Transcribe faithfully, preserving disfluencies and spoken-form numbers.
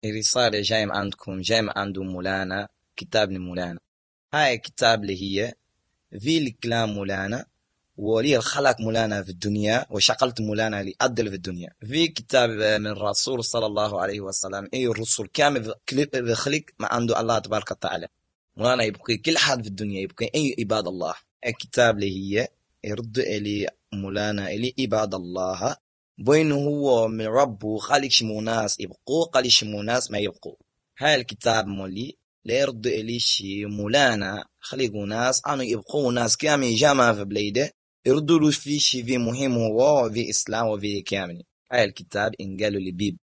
الرسالة جاي عندكم جاي عنده مولانا كتاب مولانا. هاي الكتاب اللي هي في الكلام مولانا ولي الخلق مولانا في الدنيا وشقلت مولانا لأدل في الدنيا. في كتاب من الرسول صلى الله عليه وسلم أي الرسول كامل بخلق ما عنده الله تبارك وتعالى. مولانا يبقى كل حد في الدنيا يبقى أي عباد الله. الكتاب اللي هي يرد إلي مولانا إلي عباد الله بين هو من ربه خالق شمو ناس يبقوا قال شمو ناس ما يبقوا. هاي الكتاب مولي لا يرد إلي شي مولانا خلقوا ناس أنا يبقوا ناس كامل جامعة في بليده يردوا له في شي في مهم هو في إسلام وفي كامل. هاي الكتاب إن قالوا لي بيب